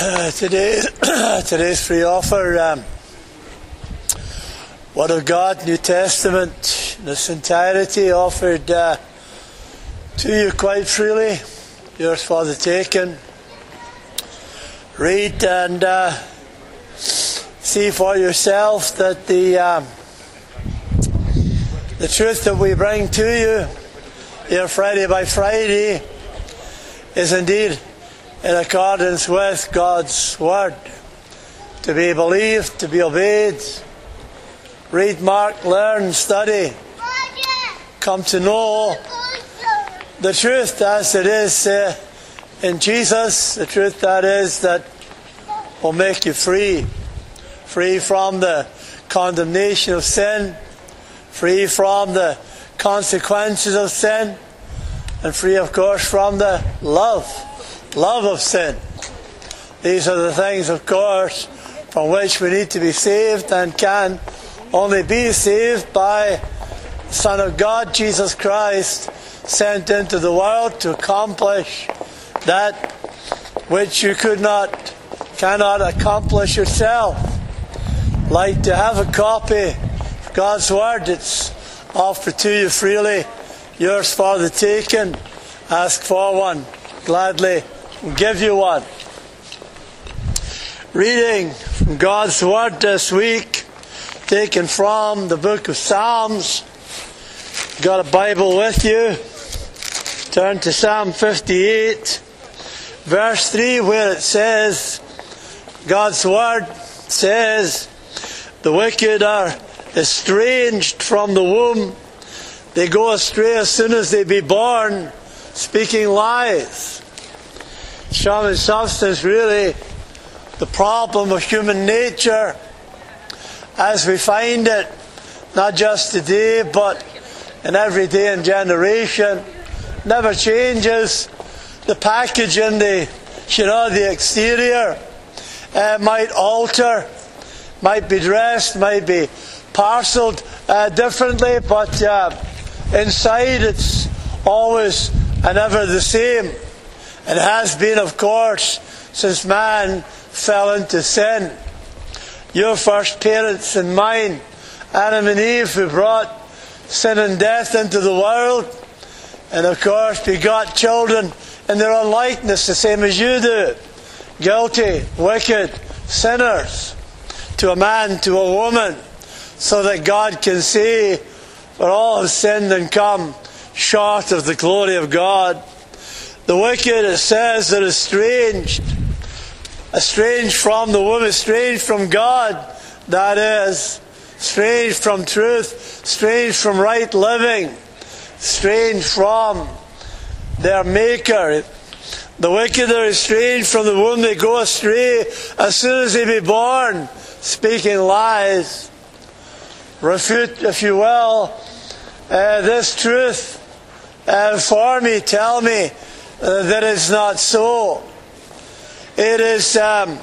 Today's free offer, Word of God, New Testament, in its entirety, offered to you quite freely. Yours for the taking. Read and see for yourself that the truth that we bring to you here Friday by Friday is indeed in accordance with God's Word, to be believed, to be obeyed. Read, mark, learn, study, come to know the truth as it is in Jesus, the truth that is that will make you free from the condemnation of sin, free from the consequences of sin, and free, of course, from the love of sin. These are the things, of course, from which we need to be saved and can only be saved by the Son of God, Jesus Christ, sent into the world to accomplish that which you cannot accomplish yourself. Like to have a copy of God's Word, it's offered to you freely, yours for the taking. Ask for one, gladly give you one. Reading from God's Word this week, taken from the book of Psalms. Got a Bible with you? Turn to Psalm 58, verse 3, where it says, God's Word says, the wicked are estranged from the womb. They go astray as soon as they be born, speaking lies. Sum and substance, really, the problem of human nature as we find it, not just today, but in every day and generation, never changes. The package in the exterior might alter, might be dressed, might be parcelled differently, but inside it's always and ever the same. It has been, of course, since man fell into sin. Your first parents and mine, Adam and Eve, who brought sin and death into the world, and of course begot children in their own likeness, the same as you do. Guilty, wicked, sinners, to a man, to a woman, so that God can say, for all have sinned and come short of the glory of God. The wicked, it says, are estranged from the womb, estranged from God, that is, estranged from truth, estranged from right living, estranged from their Maker. The wicked are estranged from the womb, they go astray as soon as they be born, speaking lies. Refute, if you will, this truth for me, tell me that it's not so. It is the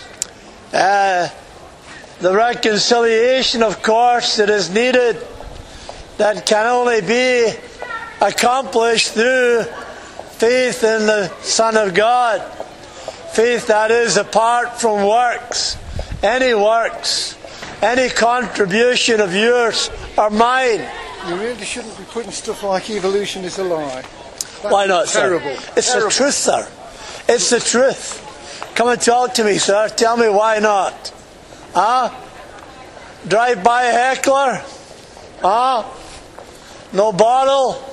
reconciliation, of course, that is needed, that can only be accomplished through faith in the Son of God. Faith that is apart from works, any contribution of yours or mine. You really shouldn't be putting stuff like evolution is a lie. Why not, terrible. Sir? It's terrible. The truth, sir. It's the truth. Come and talk to me, sir. Tell me why not. Drive by a heckler? No bottle?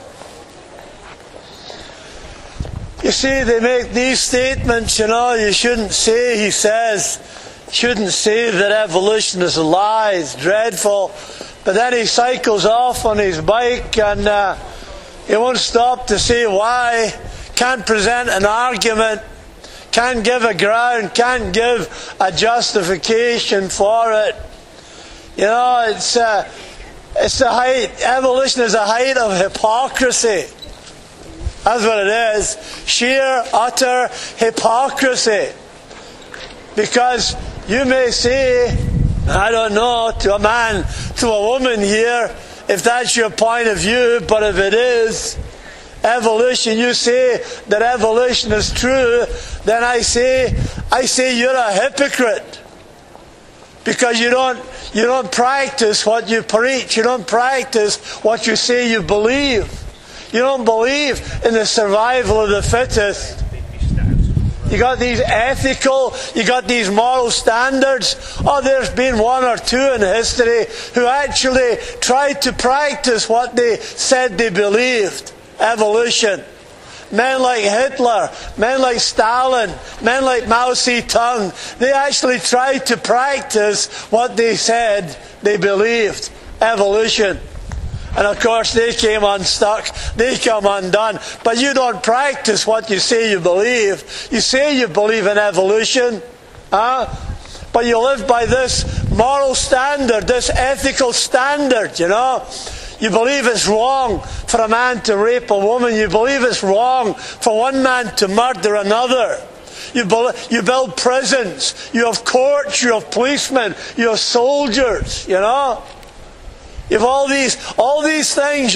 You see, they make these statements, you shouldn't say, he says, shouldn't say that evolution is a lie, it's dreadful. But then he cycles off on his bike and he won't stop to say why, can't present an argument, can't give a ground, can't give a justification for it. It's the height, evolution is a height of hypocrisy. That's what it is. Sheer, utter hypocrisy. Because you may say, I don't know, to a man, to a woman here, if that's your point of view, but if it is, evolution, you say that evolution is true, then I say, I say you're a hypocrite. Because you don't practice what you preach. You don't practice what you say you believe. You don't believe in the survival of the fittest. You got these ethical, you got these moral standards. Oh, there's been one or two in history who actually tried to practice what they said they believed. Evolution. Men like Hitler, men like Stalin, men like Mao Zedong, they actually tried to practice what they said they believed. Evolution. And of course they came unstuck, they come undone. But you don't practice what you say you believe. You say you believe in evolution, but you live by this moral standard, this ethical standard, You believe it's wrong for a man to rape a woman. You believe it's wrong for one man to murder another. You build prisons. You have courts. You have policemen. You have soldiers. You have all these things.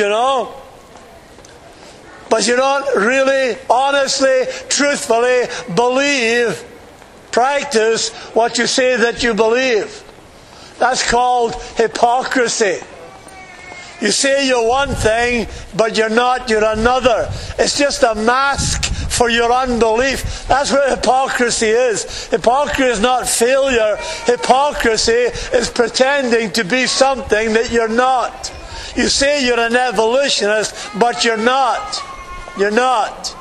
But you don't really, honestly, truthfully practice what you say that you believe. That's called hypocrisy. You say you're one thing, but you're not, you're another. It's just a mask for your unbelief. That's what hypocrisy is. Hypocrisy is not failure. Hypocrisy is pretending to be something that you're not. You say you're an evolutionist, but you're not. You're not.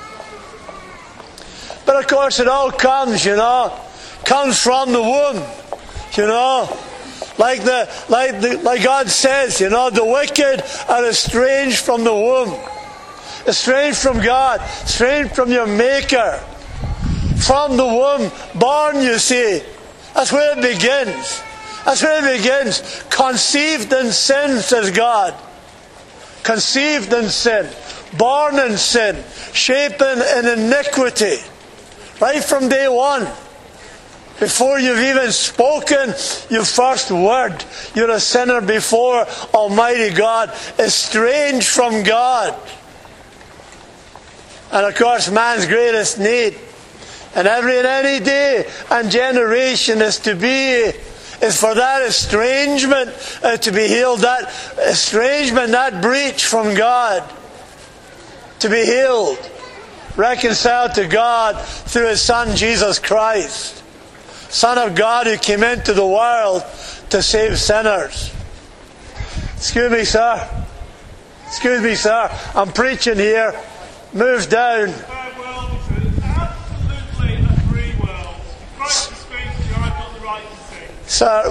But of course it all comes, comes from the womb, Like God says, the wicked are estranged from the womb. Estranged from God. Estranged from your Maker. From the womb. Born, you see. That's where it begins. That's where it begins. Conceived in sin, says God. Conceived in sin. Born in sin. Shapen in iniquity. Right from day one. Before you've even spoken your first word, you're a sinner before Almighty God, estranged from God. And of course, man's greatest need, and any day and generation is for that estrangement to be healed, that estrangement, that breach from God, to be healed, reconciled to God through His Son Jesus Christ. Son of God who came into the world to save sinners. Excuse me, sir. Excuse me, sir. I'm preaching here. Move down. Absolutely a free world. Right to speak, I've got the right to sing. Sir,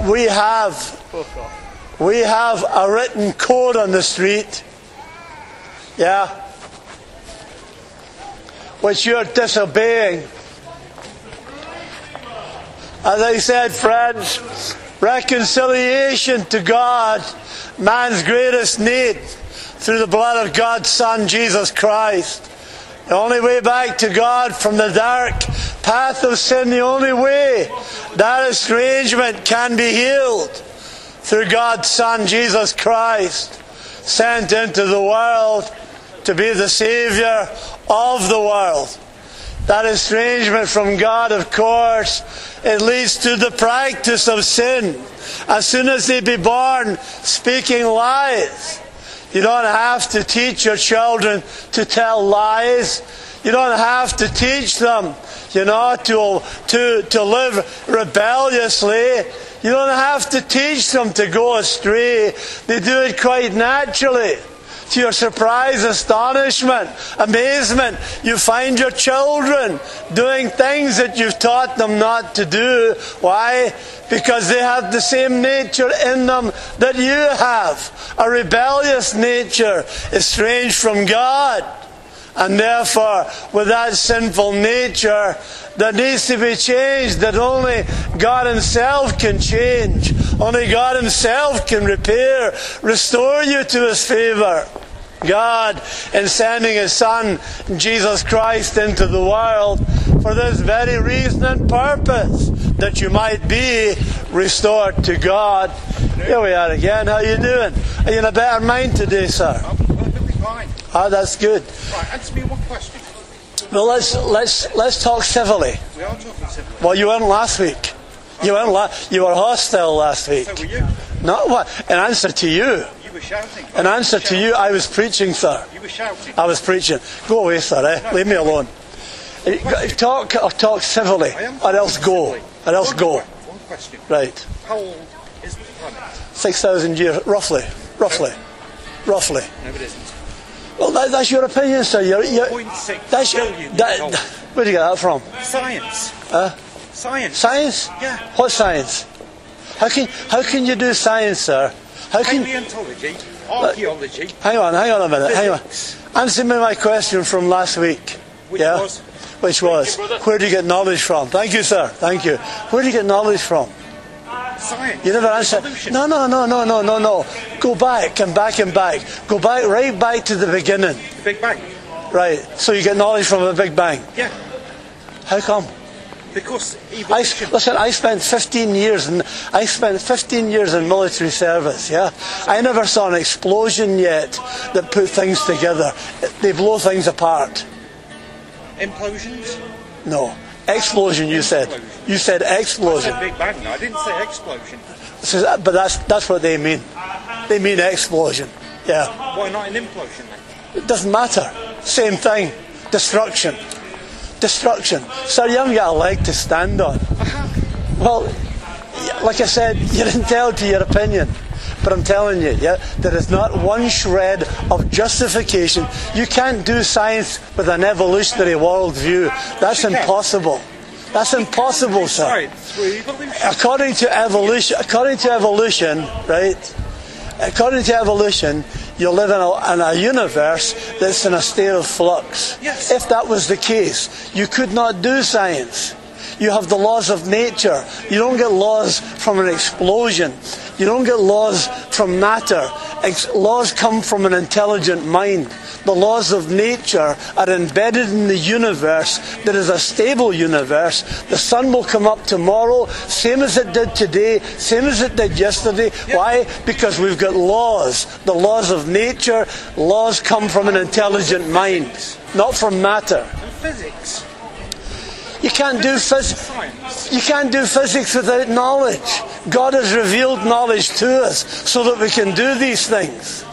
we have a written code on the street. Yeah. Which you're disobeying. As I said, friends, reconciliation to God, man's greatest need, through the blood of God's Son, Jesus Christ. The only way back to God from the dark path of sin, the only way that estrangement can be healed, through God's Son, Jesus Christ, sent into the world to be the Saviour of the world. That estrangement from God, of course, it leads to the practice of sin. As soon as they be born speaking lies, you don't have to teach your children to tell lies. You don't have to teach them, to live rebelliously. You don't have to teach them to go astray. They do it quite naturally. To your surprise, astonishment, amazement, you find your children doing things that you've taught them not to do. Why? Because they have the same nature in them that you have. A rebellious nature, estranged from God. And therefore, with that sinful nature that needs to be changed, that only God Himself can change, only God Himself can repair, restore you to His favour. God, in sending His Son, Jesus Christ, into the world for this very reason and purpose, that you might be restored to God. Here we are again. How are you doing? Are you in a better mind today, sir? I'm perfectly fine. Ah, that's good. Right, answer me one question. Well, let's talk civilly. We are talking civilly. Well, you weren't last week. You were hostile last week. So were you. Not what? In answer to you. You were shouting. In answer to you, I was preaching, sir. You were shouting. I was preaching. Go away, sir. Leave me alone. Talk civilly, or else go. Or else go. One question. Right. How old is the planet? 6,000 years, roughly. No, it isn't. Well, that's your opinion, sir. 0.6 billion years old. Where do you get that from? Science. Science. Science? Yeah. What science? How can you do science, sir? Paleontology, archaeology. Hang on a minute. Physics. Hang on. Answer me my question from last week. Which was? Which was? Where do you get knowledge from? Thank you, sir. Thank you. Where do you get knowledge from? Science. You never answered. Evolution. No. Go back and back and back. Go back, right back to the beginning. The Big Bang. Right. So you get knowledge from the Big Bang. Yeah. How come? Because evolution. I spent 15 years in military service. Yeah, I never saw an explosion yet that put things together. They blow things apart. Implosions? No, explosion. You said. You said I explosion. said Big Bang. I didn't say explosion. But that's what they mean. They mean explosion. Yeah. Why not an implosion then? It doesn't matter. Same thing. Destruction. Sir, you haven't got a leg to stand on. Well, like I said, you're entitled to your opinion. But I'm telling you, there is not one shred of justification. You can't do science with an evolutionary worldview. That's impossible. That's impossible, sir. Science through evolution. According to evolution, right? According to evolution, you live in a universe that's in a state of flux. Yes. If that was the case, you could not do science. You have the laws of nature. You don't get laws from an explosion. You don't get laws from matter. Laws come from an intelligent mind. The laws of nature are embedded in the universe that is a stable universe. The sun will come up tomorrow, same as it did today, same as it did yesterday. Yeah. Why? Because we've got laws. The laws of nature. Laws come from an intelligent mind, not from matter. And physics. You can't do physics without knowledge. God has revealed knowledge to us so that we can do these things.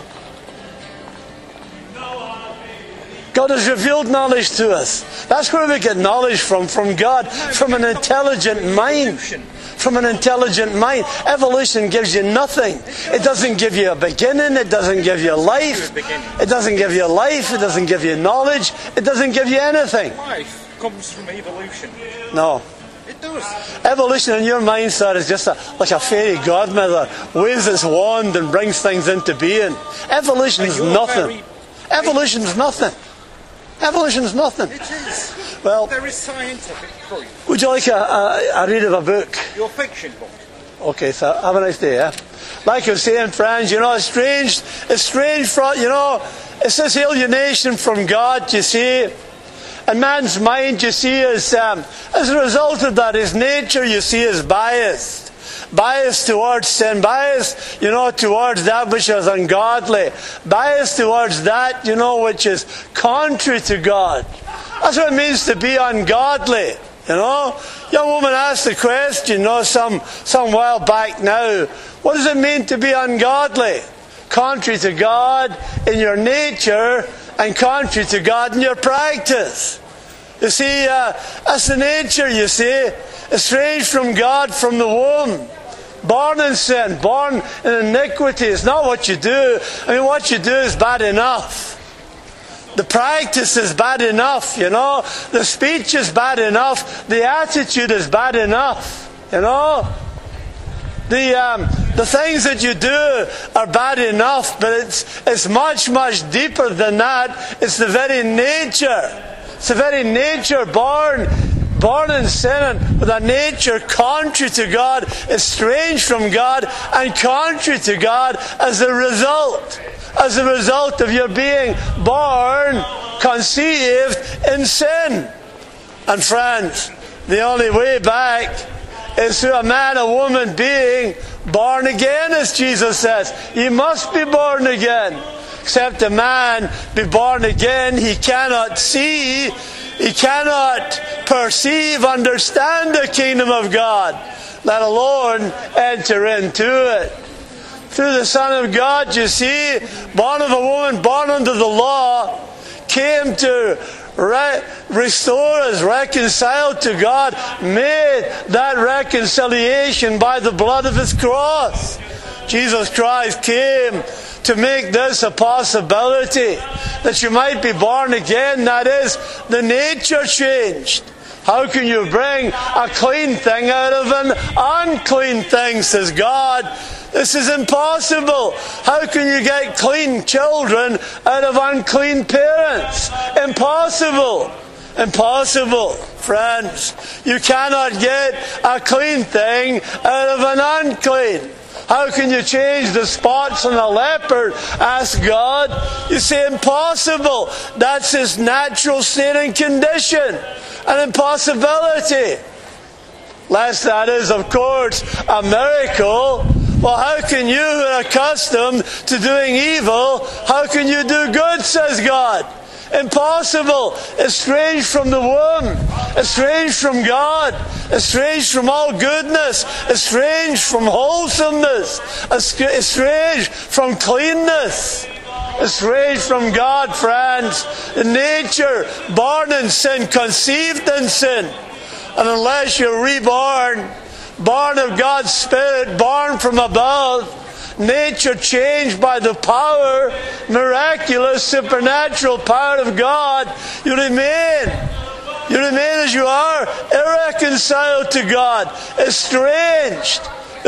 God has revealed knowledge to us. That's where we get knowledge from God, from an intelligent mind. From an intelligent mind. Evolution gives you nothing. It doesn't give you a beginning. It doesn't give you life. It doesn't give you life. It doesn't give you knowledge. It doesn't give you anything. Life comes from evolution. No. It does. Evolution in your mind, sir, is just like a fairy godmother waves its wand and brings things into being. Evolution is nothing. Evolution is nothing. Evolution is nothing. It is. Well, there is scientific proof. Would you like a read of a book? Your fiction book. Okay, sir. Have a nice day, yeah? Like I was saying, friends, it's strange for, it's this alienation from God, you see. And man's mind, you see, is, as a result of that, his nature, you see, is biased. Biased towards sin, biased, towards that which is ungodly, biased towards that, which is contrary to God. That's what it means to be ungodly, Young woman asked the question, some while back now, what does it mean to be ungodly? Contrary to God in your nature and contrary to God in your practice. You see, that's the nature, you see. Estranged from God from the womb. Born in sin, born in iniquity. It's not what you do. What you do is bad enough. The practice is bad enough, The speech is bad enough. The attitude is bad enough, The things that you do are bad enough, but it's much, much deeper than that. It's the very nature. It's the very nature born in sin and with a nature contrary to God, estranged from God and contrary to God as a result of your being born, conceived in sin. And friends, the only way back is through a man or woman being born again, as Jesus says. You must be born again. Except a man be born again, he cannot see He cannot perceive, understand the kingdom of God, let alone enter into it. Through the Son of God, you see, born of a woman, born under the law, came to restore us, reconcile to God, made that reconciliation by the blood of His cross. Jesus Christ came to make this a possibility, that you might be born again, that is, the nature changed. How can you bring a clean thing out of an unclean thing, says God. This is impossible. How can you get clean children out of unclean parents? Impossible. Impossible, friends. You cannot get a clean thing out of an unclean. How can you change the spots on a leopard? Ask God. You say impossible. That's his natural state and condition. An impossibility. Lest that is, of course, a miracle. Well, how can you, who are accustomed to doing evil, how can you do good, says God? Impossible. Estranged from the womb. Estranged from God. Estranged from all goodness. Estranged from wholesomeness. Estranged from cleanness. Estranged from God, friends. In nature, born in sin, conceived in sin. And unless you're reborn, born of God's Spirit, born from above, nature changed by the power, miraculous, supernatural power of God, you remain. You remain as you are, irreconciled to God, estranged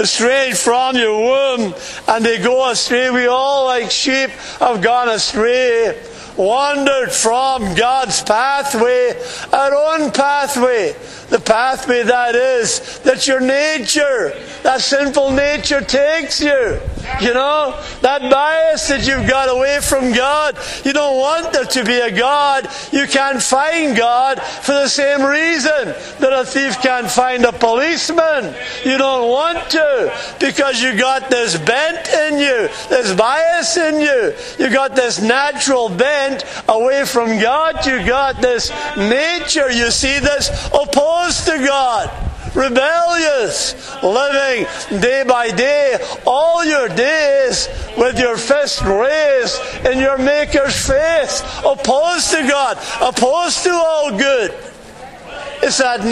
from your womb, and they go astray. We all, like sheep, have gone astray, wandered from God's pathway, our own pathway, the pathway that is, that your nature, that sinful nature takes you. You know, that bias that you've got away from God. You don't want there to be a God. You can't find God for the same reason that a thief can't find a policeman. You don't want to, because you got this bent in you, this bias in you. You got this natural bent away from God. You got this nature, you see, this opposed to God. Rebellious, living day by day, all your days with your fist raised in your Maker's face, opposed to God, opposed to all good. It's that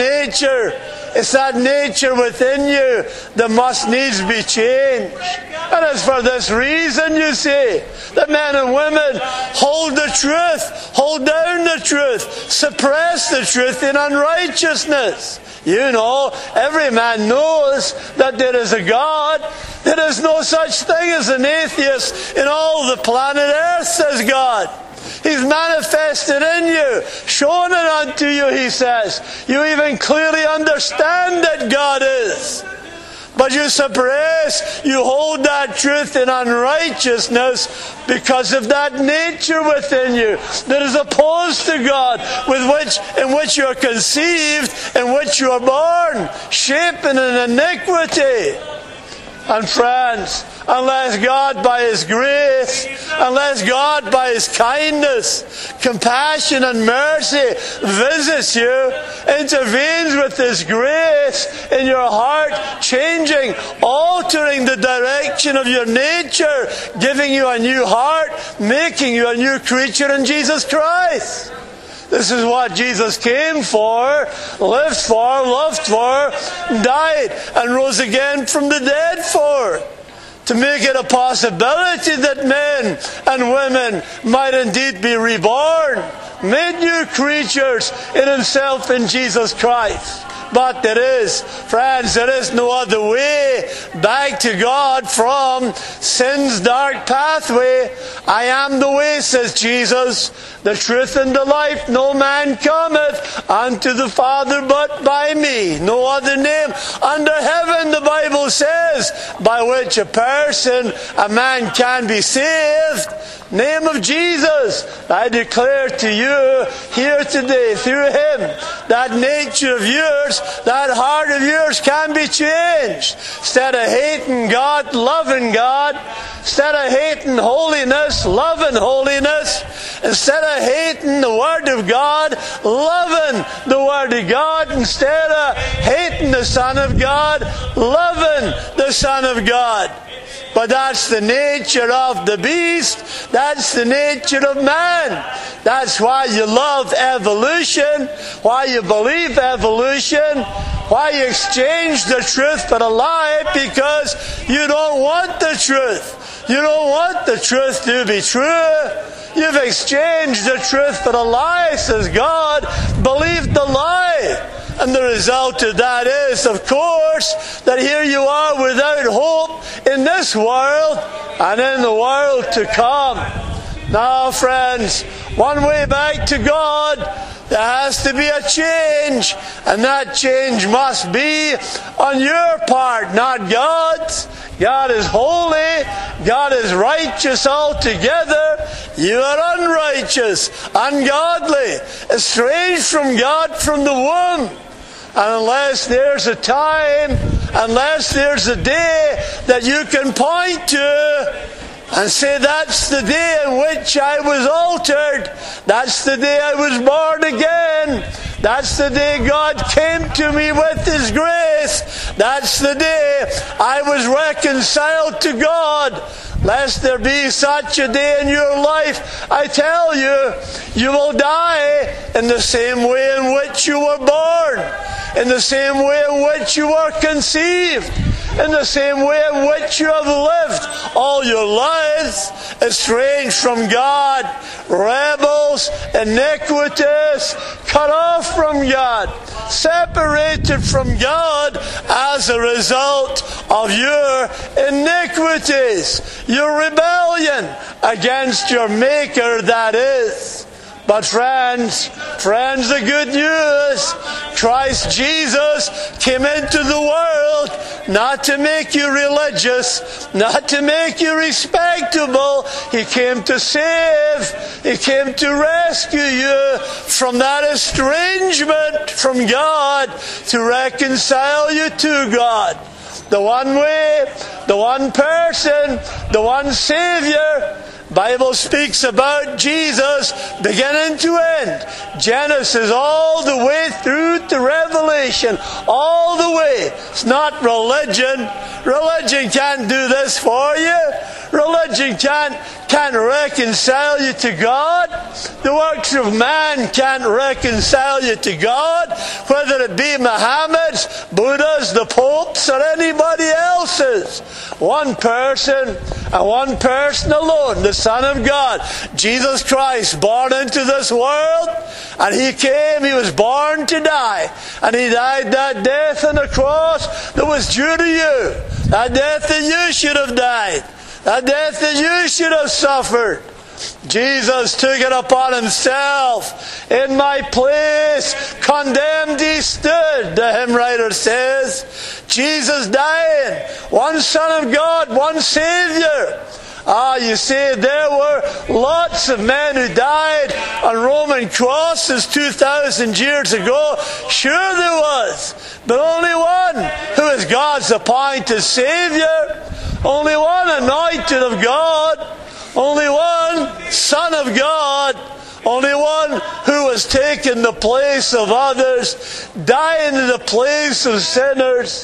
nature within you that must needs be changed. And it's for this reason, you see, that men and women hold the truth, hold down the truth, suppress the truth in unrighteousness. You know, every man knows that there is a God. There is no such thing as an atheist in all the planet Earth, says God. He's manifested in you, shown it unto you, he says. You even clearly understand that God is. But you suppress, you hold that truth in unrighteousness because of that nature within you that is opposed to God, in which you are conceived, in which you are born, shapen in iniquity. And friends, unless God by His grace, unless God by His kindness, compassion and mercy visits you, intervenes with His grace in your heart, changing, altering the direction of your nature, giving you a new heart, making you a new creature in Jesus Christ. This is what Jesus came for, lived for, loved for, died, and rose again from the dead for. To make it a possibility that men and women might indeed be reborn, made new creatures in Himself in Jesus Christ. But there is no other way back to God from sin's dark pathway. I am the way, says Jesus, the truth and the life. No man cometh unto the Father but by me. No other name under heaven, the Bible says, by which a man can be saved. name of Jesus, I declare to you here today, through Him, that nature of yours, that heart of yours can be changed. Instead of hating God, loving God. Instead of hating holiness, loving holiness. Instead of hating the Word of God, loving the Word of God. Instead of hating the Son of God, loving the Son of God. But that's the nature of the beast. That's the nature of man. That's why you love evolution, why you believe evolution, why you exchange the truth for a lie, because you don't want the truth. You don't want the truth to be true. You've exchanged the truth for a lie, says God. Believe the lie. And the result of that is, of course, that here you are without hope in this world and in the world to come. Now, friends, one way back to God, there has to be a change. And that change must be on your part, not God's. God is holy. God is righteous altogether. You are unrighteous, ungodly, estranged from God from the womb. And unless there's a time, unless there's a day that you can point to and say, that's the day in which I was altered, that's the day I was born again, that's the day God came to me with His grace, that's the day I was reconciled to God. Lest there be such a day in your life, I tell you, you will die in the same way in which you were born, in the same way in which you were conceived, in the same way in which you have lived all your lives, estranged from God, rebels, iniquitous, cut off from God, separated from God as a result of your iniquities, your rebellion against your Maker, that is. But friends, the good news, Christ Jesus came into the world not to make you religious, not to make you respectable. He came to save. He came to rescue you from that estrangement from God, to reconcile you to God. The one way, the one person, the one Savior. Bible speaks about Jesus beginning to end. Genesis all the way through to Revelation. All the way. It's not religion. Religion can't do this for you. Religion can't reconcile you to God. The works of man can't reconcile you to God, whether it be Muhammad's, Buddha's, the Pope's, or anybody else's. One person, and one person alone, the Son of God, Jesus Christ, born into this world, and He came, He was born to die, and He died that death on the cross that was due to you, that death that you should have died, that death that you should have suffered. Jesus took it upon Himself. In my place, condemned He stood, the hymn writer says. Jesus dying, one Son of God, one Savior. You see, there were lots of men who died on Roman crosses 2,000 years ago. Sure there was. But only one who is God's appointed Savior. Only one anointed of God. Only one Son of God. Only one who has taken the place of others, dying in the place of sinners.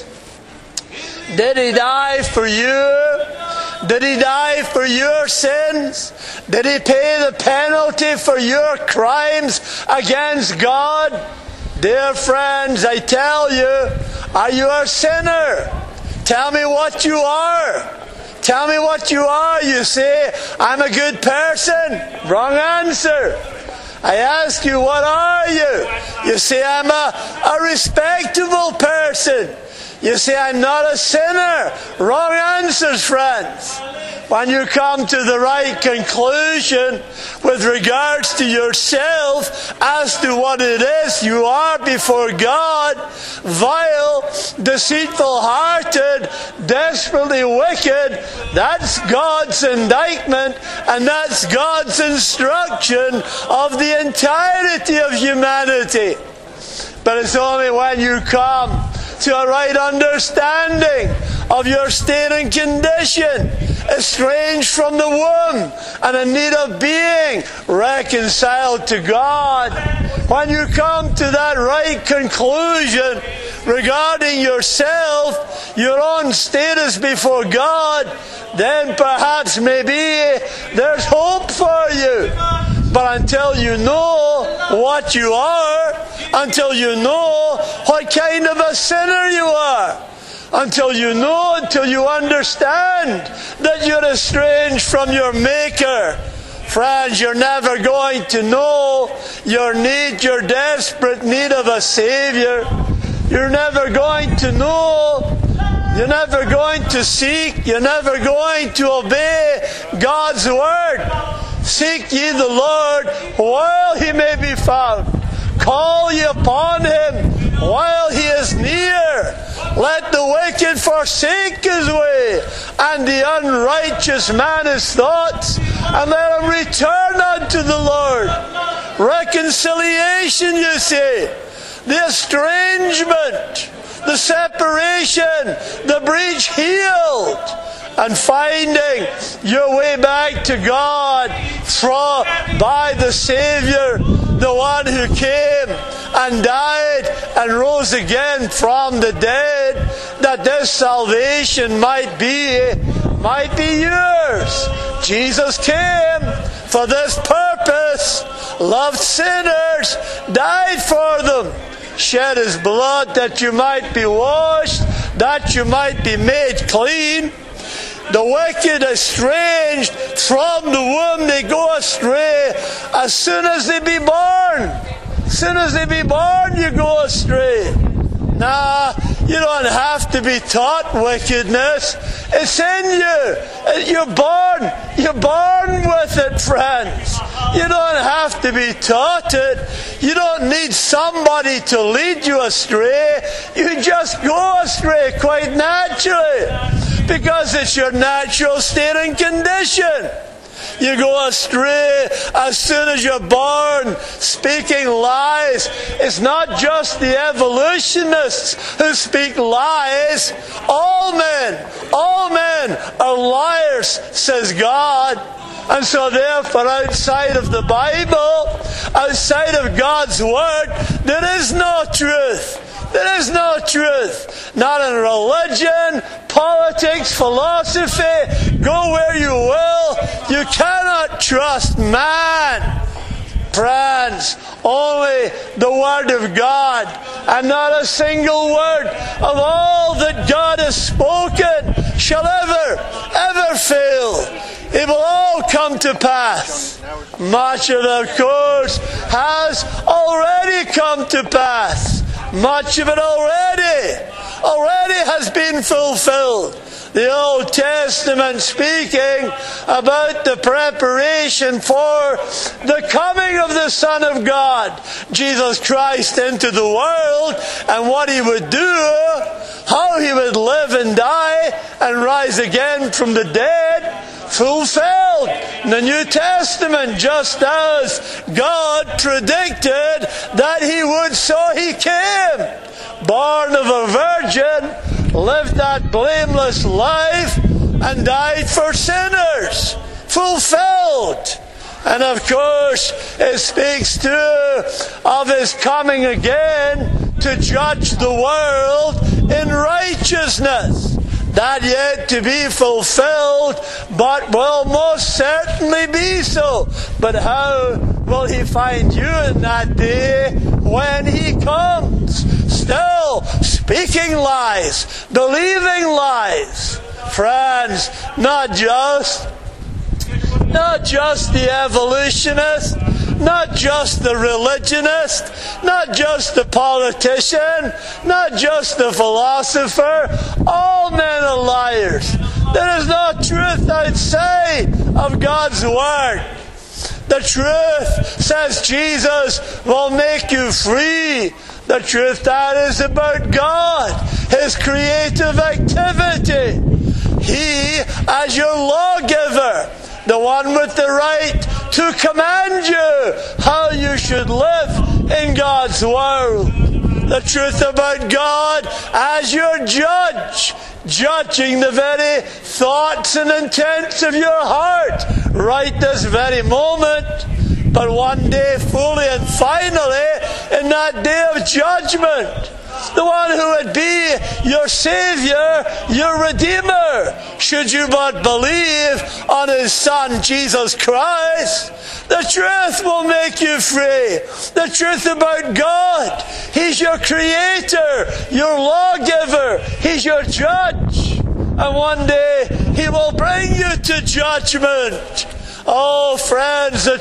Did He die for you? Did He die for your sins? Did He pay the penalty for your crimes against God? Dear friends, I tell you, are you a sinner? Tell me what you are. Tell me what you are. You say, I'm a good person. Wrong answer. I ask you, what are you? You say, I'm a respectable person. You say, I'm not a sinner. Wrong answers, friends. When you come to the right conclusion with regards to yourself as to what it is you are before God, vile, deceitful-hearted, desperately wicked, that's God's indictment and that's God's instruction of the entirety of humanity. But it's only when you come to a right understanding of your state and condition, estranged from the womb and in need of being reconciled to God. When you come to that right conclusion regarding yourself, your own status before God, then perhaps maybe there's hope for you. But until you know what you are, until you know what kind of a sinner you are, until you understand that you're estranged from your Maker, friends, you're never going to know your desperate need of a Savior. You're never going to know. You're never going to seek. You're never going to obey God's Word. Seek ye the Lord while He may be found. Call ye upon Him while He is near. Let the wicked forsake his way, and the unrighteous man his thoughts, and let him return unto the Lord. Reconciliation, you see. The estrangement, the separation, the breach healed, and finding your way back to God by the Savior, the one who came and died and rose again from the dead, that this salvation might be yours. Jesus came for this purpose, loved sinners, died for them, shed His blood that you might be washed, that you might be made clean. The wicked estranged from the womb, they go astray as soon as they be born. As soon as they be born, you go astray. Nah, you don't have to be taught wickedness. It's in you. You're born with it, friends. You don't have to be taught it. You don't need somebody to lead you astray. You just go astray quite naturally, because it's your natural state and condition. You go astray as soon as you're born, speaking lies. It's not just the evolutionists who speak lies. All men are liars, says God. And so therefore, outside of the Bible, outside of God's Word, there is no truth. There is no truth. Not in religion, politics, philosophy. Go where you will. You cannot trust man. Friends, only the Word of God, and not a single word of all that God has spoken shall ever fail. It will all come to pass. Much of it, of course, has already come to pass. Much of it already has been fulfilled. The Old Testament speaking about the preparation for the coming of the Son of God, Jesus Christ, into the world, and what He would do, how He would live and die and rise again from the dead, fulfilled in the New Testament, just as God predicted that He would, so He came. Born of a virgin, lived that blameless life, and died for sinners. Fulfilled. And of course, it speaks too of His coming again to judge the world in righteousness. That yet to be fulfilled, but will most certainly be so. But how will He find you in that day when He comes? Still speaking lies, believing lies. Friends, not just the evolutionists, not just the religionist, not just the politician, not just the philosopher. All men are liars. There is no truth outside of God's Word. The truth, says Jesus, will make you free. The truth that is about God, His creative activity. He, as your lawgiver, the one with the right to command you how you should live in God's world. The truth about God as your judge, judging the very thoughts and intents of your heart right this very moment. But one day, fully and finally, in that day of judgment, the one who would be your Savior, your Redeemer, should you but believe on His Son, Jesus Christ, the truth will make you free. The truth about God. He's your Creator, your lawgiver. He's your judge. And one day He will bring you to judgment. Oh, friends, the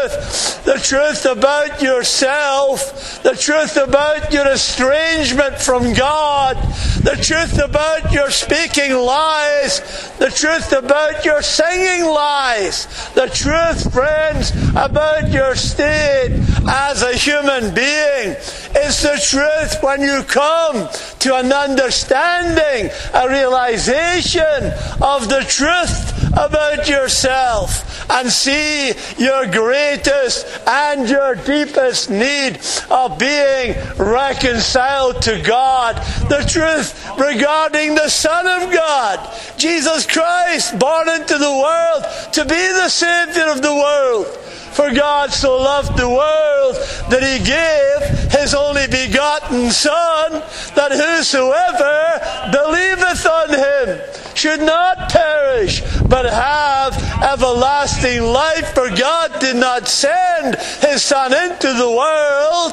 truth about yourself, the truth about your estrangement from God, the truth about your speaking lies, the truth about your singing lies, the truth, friends, about your state as a human being. It's the truth when you come to an understanding, a realization of the truth about yourself, and see your greatest and your deepest need of being reconciled to God. The truth regarding the Son of God, Jesus Christ, born into the world to be the Savior of the world. For God so loved the world that He gave His only begotten Son, that whosoever believeth on Him should not perish, but have everlasting life. For God did not send His Son into the world,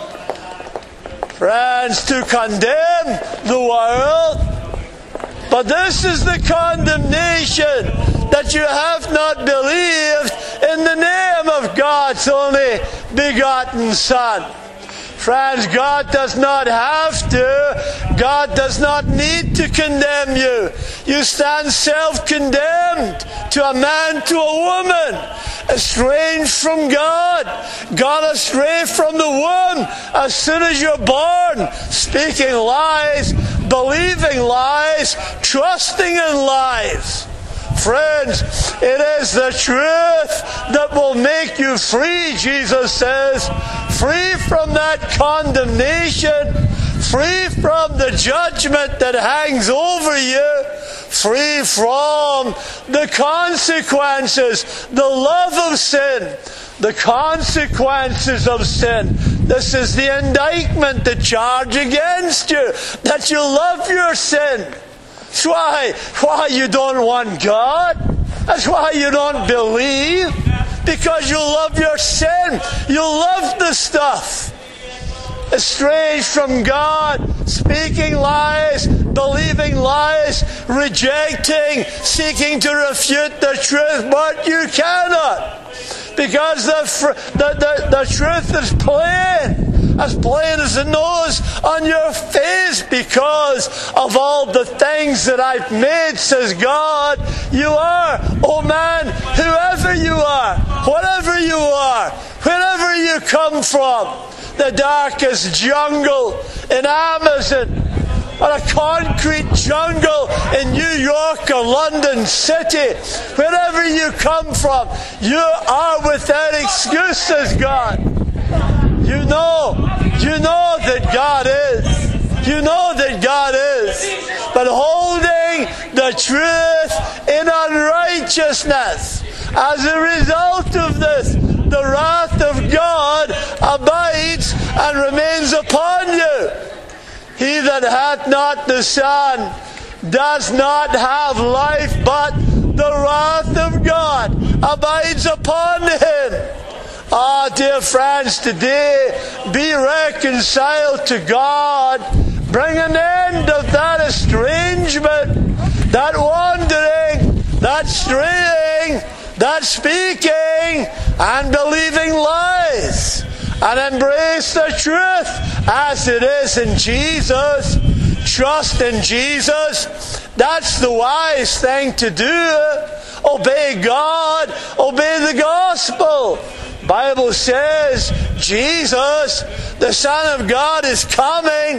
friends, to condemn the world. But this is the condemnation, that you have not believed in the name of God's only begotten Son. Friends, God does not have to. God does not need to condemn you. You stand self-condemned to a man, to a woman, estranged from God, gone astray from the womb as soon as you're born, speaking lies, believing lies, trusting in lies. Friends, it is the truth that will make you free, Jesus says. Free from that condemnation, free from the judgment that hangs over you, free from the consequences, the love of sin, the consequences of sin. This is the indictment, the charge against you, that you love your sin. That's why you don't want God. That's why you don't believe. Because you love your sin. You love the stuff. Estranged from God, speaking lies, believing lies, rejecting, seeking to refute the truth, but you cannot. Because the truth is plain as the nose on your face, because of all the things that I've made, says God. You are, oh man, whoever you are, whatever you are, wherever you come from, the darkest jungle in Amazon, or a concrete jungle in New York or London City, wherever you come from, you are without excuse, says God. You know that God is. You know that God is. But holding the truth in unrighteousness, as a result of this, the wrath of God abides and remains upon you. He that hath not the Son does not have life, but the wrath of God abides upon him. Ah, dear friends, today be reconciled to God. Bring an end of that estrangement, that wandering, that straying, that speaking and believing lies and embrace the truth as it is in Jesus. Trust in Jesus. That's the wise thing to do. Obey God. Obey the gospel. Bible says Jesus, the Son of God, is coming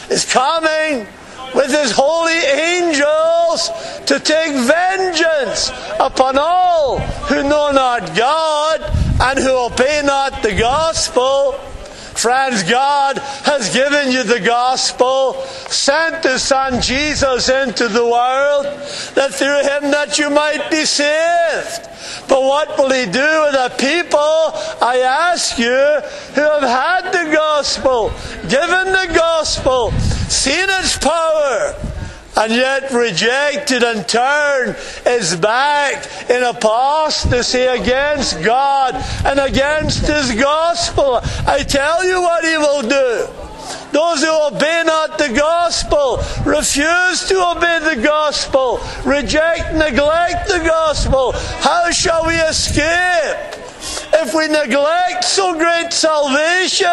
with His holy angels to take vengeance upon all who know not God and who obey not the gospel. Friends, God has given you the gospel, sent His Son Jesus into the world, that through Him that you might be saved. But what will He do with the people, I ask you, who have had the gospel, given the gospel, seen its power, and yet rejected and turned His back in apostasy against God and against His gospel? I tell you what He will do. Those who obey not the gospel, refuse to obey the gospel, reject, neglect the gospel, how shall we escape? If we neglect so great salvation,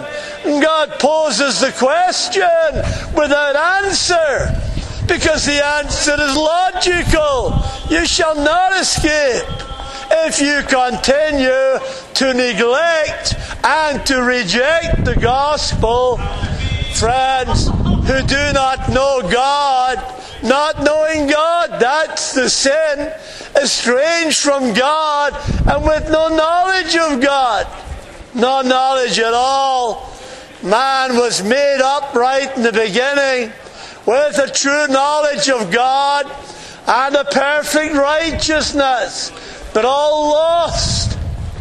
God poses the question without answer, because the answer is logical. You shall not escape if you continue to neglect and to reject the gospel. Friends, who do not know God, not knowing God, that's the sin. Estranged from God and with no knowledge of God. No knowledge at all. Man was made upright in the beginning with a true knowledge of God and a perfect righteousness, but all lost.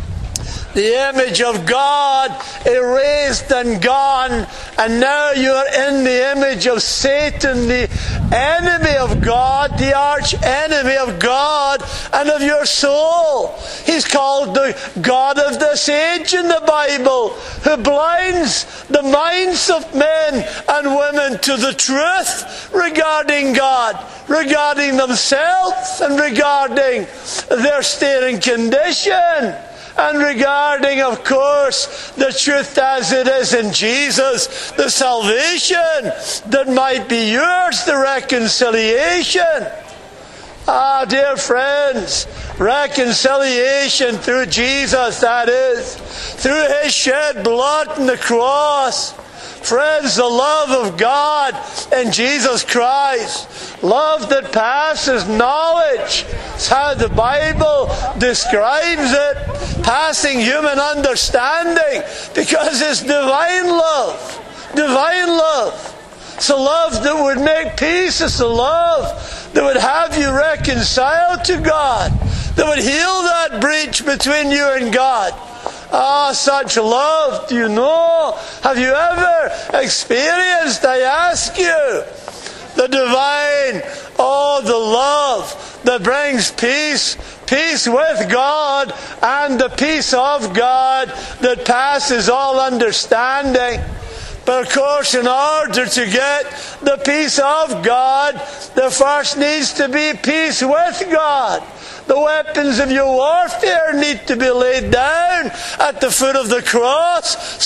The image of God erased and gone, and now you are in the image of Satan, the enemy of God, the arch enemy of God and of your soul. He's called the God of this age in the Bible, who blinds the minds of men and women to the truth regarding God, regarding themselves, and regarding their state and condition. And regarding, of course, the truth as it is in Jesus, the salvation that might be yours, the reconciliation. Ah, dear friends, reconciliation through Jesus, that is, through His shed blood on the cross. Friends, the love of God in Jesus Christ, love that passes knowledge, it's how the Bible describes it, passing human understanding, because it's divine love. Divine love. It's a love that would make peace. It's a love that would have you reconciled to God, that would heal that breach between you and God. Ah, such love, do you know? Have you ever experienced, I ask you, the divine, the love that brings peace, peace with God and the peace of God that passes all understanding. But of course, in order to get the peace of God, there first needs to be peace with God. The weapons of your warfare need to be laid down at the foot of the cross.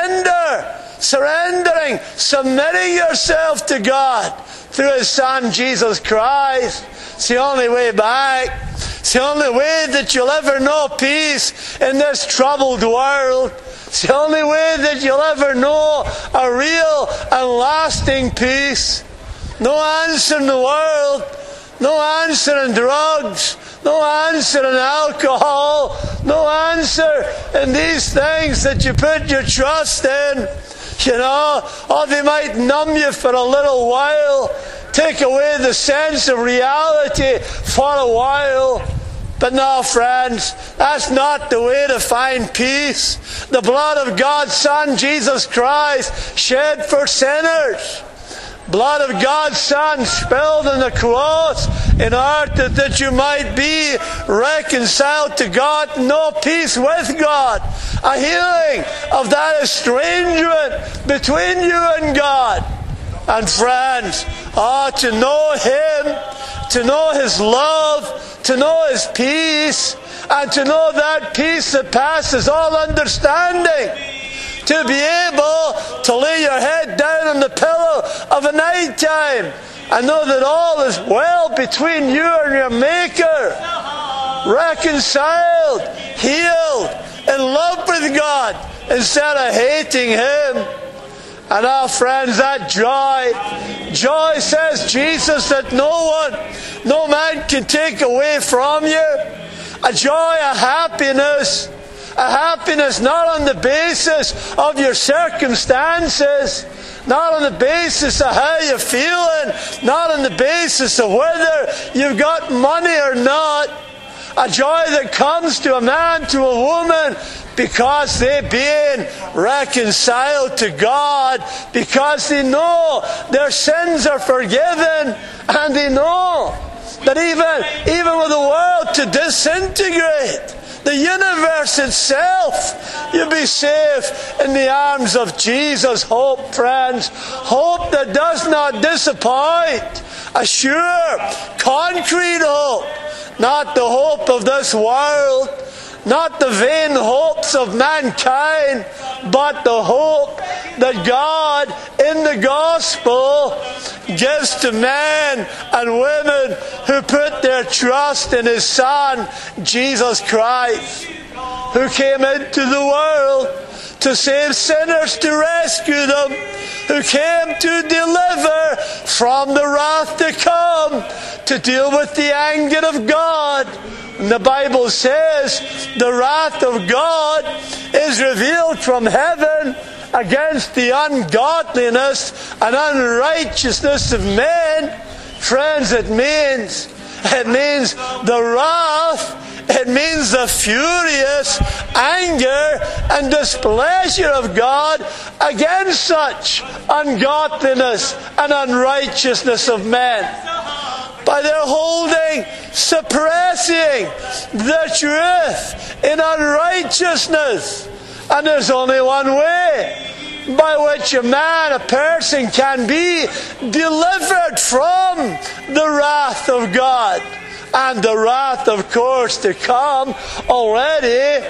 Surrendering, submitting yourself to God through His Son, Jesus Christ. It's the only way back. It's the only way that you'll ever know peace in this troubled world. It's the only way that you'll ever know a real and lasting peace. No answer in the world. No answer in drugs. No answer in alcohol. No answer in these things that you put your trust in. You know, they might numb you for a little while, take away the sense of reality for a while. But no, friends, that's not the way to find peace. The blood of God's Son, Jesus Christ, shed for sinners. Blood of God's Son spilled on the cross in order that you might be reconciled to God and know peace with God. A healing of that estrangement between you and God. And friends, to know Him, to know His love, to know His peace, and to know that peace that passes all understanding. To be able to lay your head down on the pillow of a night time and know that all is well between you and your Maker. Reconciled, healed, in love with God instead of hating Him. And our friends, that joy says Jesus, that no man can take away from you. A joy, a happiness not on the basis of your circumstances, not on the basis of how you're feeling, not on the basis of whether you've got money or not. A joy that comes to a man, to a woman, because they're being reconciled to God, because they know their sins are forgiven, and they know that even with the world to disintegrate, the universe itself, you'll be safe in the arms of Jesus. Hope, friends. Hope that does not disappoint. A sure, concrete hope. Not the hope of this world, not the vain hopes of mankind, but the hope that God in the gospel gives to men and women who put their trust in His Son, Jesus Christ, who came into the world to save sinners, to rescue them, who came to deliver from the wrath to come, to deal with the anger of God. And the Bible says the wrath of God is revealed from heaven against the ungodliness and unrighteousness of men. Friends, it means the wrath, it means the furious anger and displeasure of God against such ungodliness and unrighteousness of men. By their holding, suppressing the truth in unrighteousness. And there's only one way by which a person can be delivered from the wrath of God. And the wrath, of course, to come already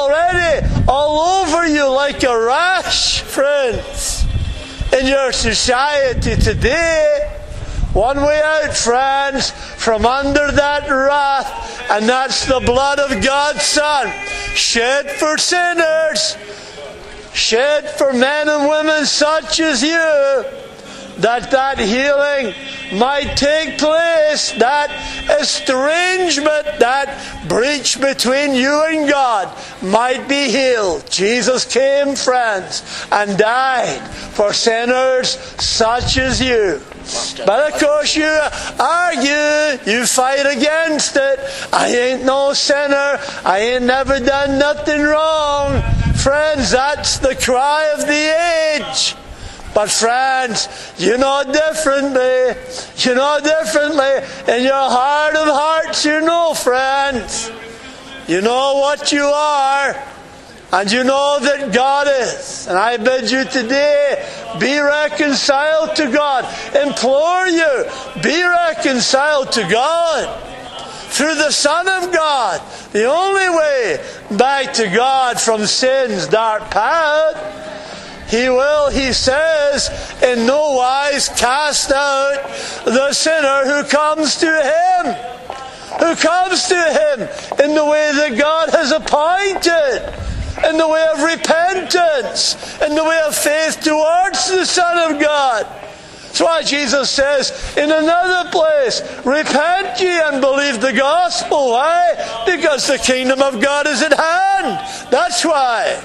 all over you like a rash, friends, in your society today. One way out, friends, from under that wrath, and that's the blood of God's Son, shed for sinners, shed for men and women such as you, that healing might take place, that estrangement, that breach between you and God might be healed. Jesus came, friends, and died for sinners such as you. But of course you argue, you fight against it. I ain't no sinner, I ain't never done nothing wrong. Friends, that's the cry of the age. But friends, you know differently. You know differently. In your heart of hearts, you know, friends. You know what you are. And you know that God is. And I bid you today, be reconciled to God. Implore you, be reconciled to God. Through the Son of God. The only way back to God from sin's dark path. He will, he says, in no wise cast out the sinner who comes to Him. Who comes to Him in the way that God has appointed. In the way of repentance. In the way of faith towards the Son of God. That's why Jesus says in another place, repent ye and believe the gospel. Why? Because the kingdom of God is at hand. That's why.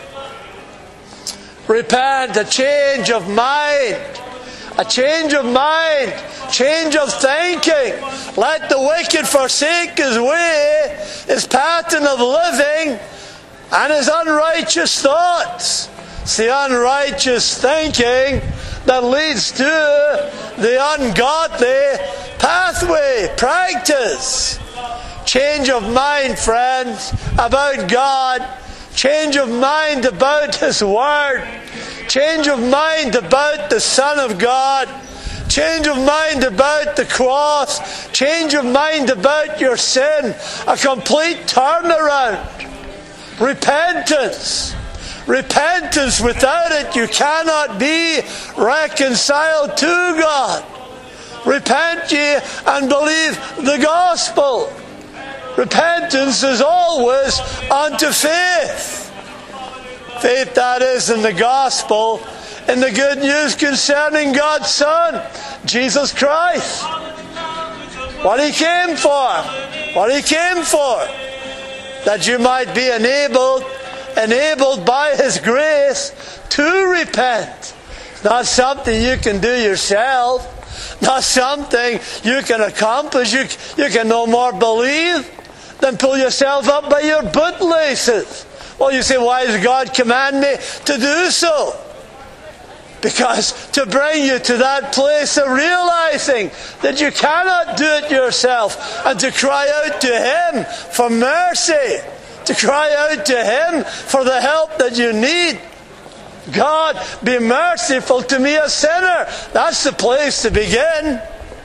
Repent, a change of mind. A change of mind. Change of thinking. Let the wicked forsake his way, his pattern of living, and his unrighteous thoughts. It's the unrighteous thinking that leads to the ungodly pathway, practice. Change of mind, friends, about God. Change of mind about His Word. Change of mind about the Son of God. Change of mind about the cross. Change of mind about your sin. A complete turnaround. Repentance. Repentance, without it you cannot be reconciled to God. Repent ye and believe the gospel. Repentance is always unto faith. Faith, that is, in the gospel, in the good news concerning God's Son, Jesus Christ. What He came for. What He came for. That you might be enabled by His grace to repent. Not something you can do yourself. Not something you can accomplish. You can no more believe than pull yourself up by your bootlaces. Well, you say, why does God command me to do so? Because to bring you to that place of realizing that you cannot do it yourself, and to cry out to Him for mercy, to cry out to Him for the help that you need. God, be merciful to me, a sinner. That's the place to begin.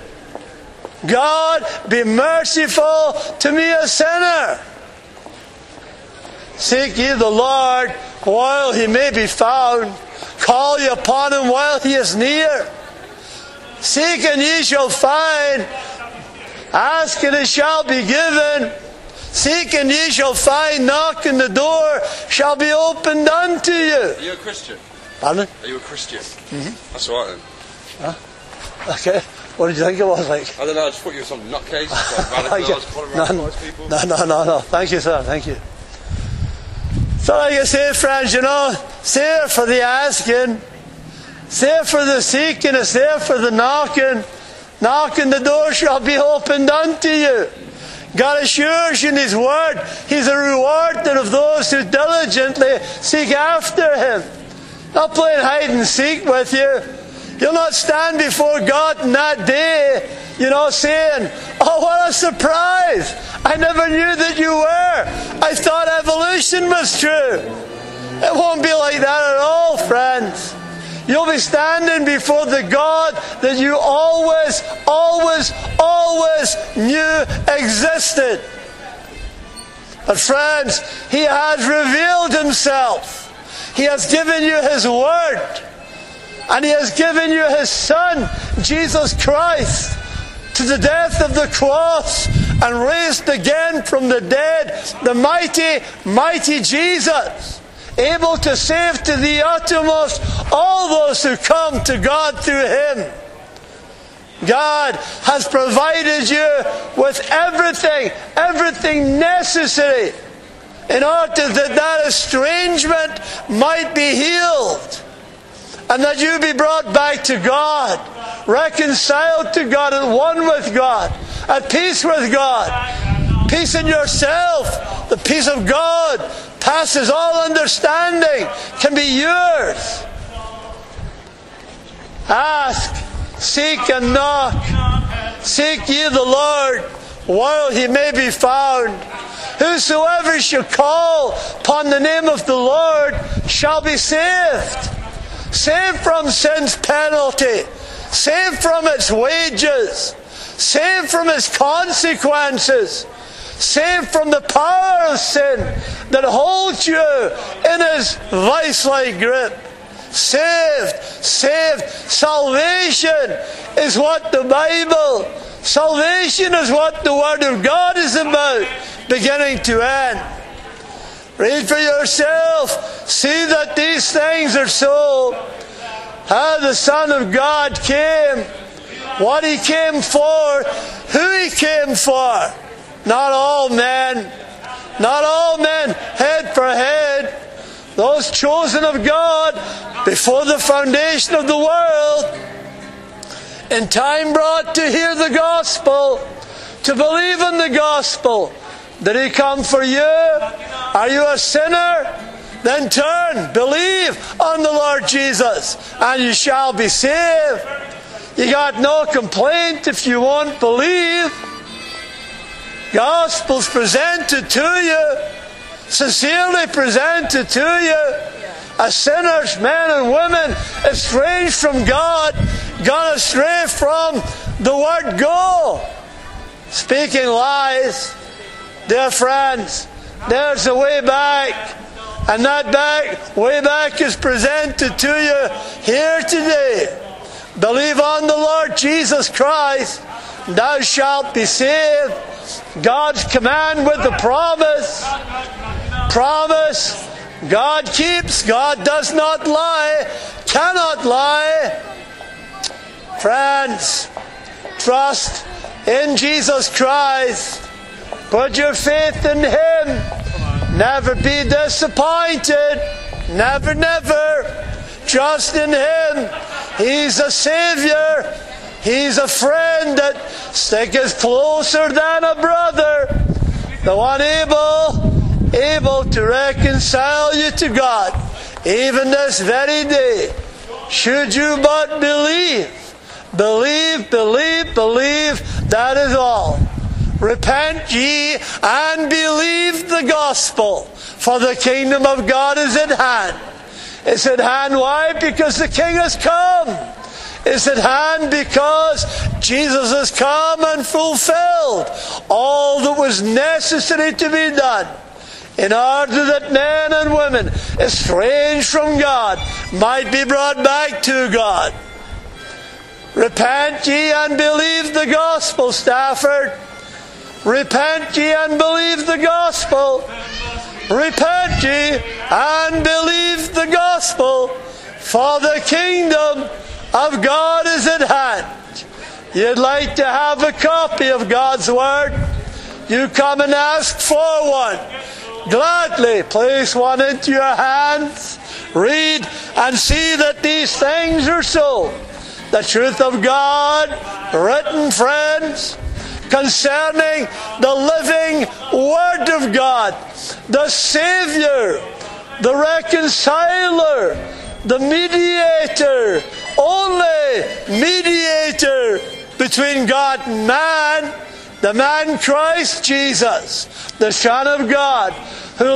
God, be merciful to me, a sinner. Seek ye the Lord while He may be found. Call ye upon Him while He is near. Seek and ye shall find. Ask and it shall be given. Seek and ye shall find. Knock and the door shall be opened unto you. Are you a Christian? Pardon? Are you a Christian? Mm-hmm. That's all right then. Huh? Okay. What did you think it was like? I don't know, I just thought you were some nutcase. Like radicalised people. No. Thank you, sir. Thank you. So like I say, friends, you know, it's there for the asking. It's there for the seeking. It's there for the knocking. Knocking, the door shall be opened unto you. God assures you in His Word, He's a rewarder of those who diligently seek after Him. Not playing hide and seek with you. You'll not stand before God in that day, you know, saying, oh, what a surprise! I never knew that you were. I thought evolution was true. It won't be like that at all, friends. You'll be standing before the God that you always knew existed. But friends, He has revealed Himself. He has given you His Word. And He has given you His Son, Jesus Christ, to the death of the cross and raised again from the dead, the mighty, mighty Jesus, able to save to the uttermost all those who come to God through Him. God has provided you with everything necessary in order that estrangement might be healed. And that you be brought back to God, reconciled to God, at one with God, at peace with God, peace in yourself. The peace of God passes all understanding, can be yours. Ask, seek and knock. Seek ye the Lord while He may be found. Whosoever shall call upon the name of the Lord shall be saved. Saved from sin's penalty. Saved from its wages. Saved from its consequences. Saved from the power of sin that holds you in His vice-like grip. Saved. Salvation is what the Bible, salvation is what the Word of God is about, beginning to end. Read for yourself. See that these things are so. How the Son of God came. What He came for. Who He came for. Not all men. Not all men, head for head. Those chosen of God before the foundation of the world. In time brought to hear the gospel. To believe in the gospel. Did He come for you? Are you a sinner? Then turn, believe on the Lord Jesus, and you shall be saved. You got no complaint if you won't believe. Gospel's presented to you, sincerely presented to you. As sinners, men and women, estranged from God, gone astray from the word go. Speaking lies, dear friends, there's a way back. And that way back is presented to you here today. Believe on the Lord Jesus Christ, thou shalt be saved. God's command with the promise. Promise. God keeps. God does not lie. Cannot lie. Friends, trust in Jesus Christ. Put your faith in Him. Never be disappointed. Never, never. Trust in Him. He's a Savior. He's a friend that sticketh closer than a brother. The one able to reconcile you to God, even this very day. Should you but believe. Believe, believe, believe, that is all. Repent ye and believe the gospel, for the kingdom of God is at hand. It's at hand, why? Because the King has come. It's at hand because Jesus has come and fulfilled all that was necessary to be done in order that men and women estranged from God might be brought back to God. Repent ye and believe the gospel, Stafford. Repent ye and believe the gospel. Repent ye and believe the gospel, for the kingdom of God is at hand. You'd like to have a copy of God's Word? You come and ask for one. Gladly place one into your hands. Read and see that these things are so. The truth of God, written, friends, concerning the living Word of God, the Savior, the Reconciler, the Mediator, only Mediator between God and man, the man Christ Jesus, the Son of God,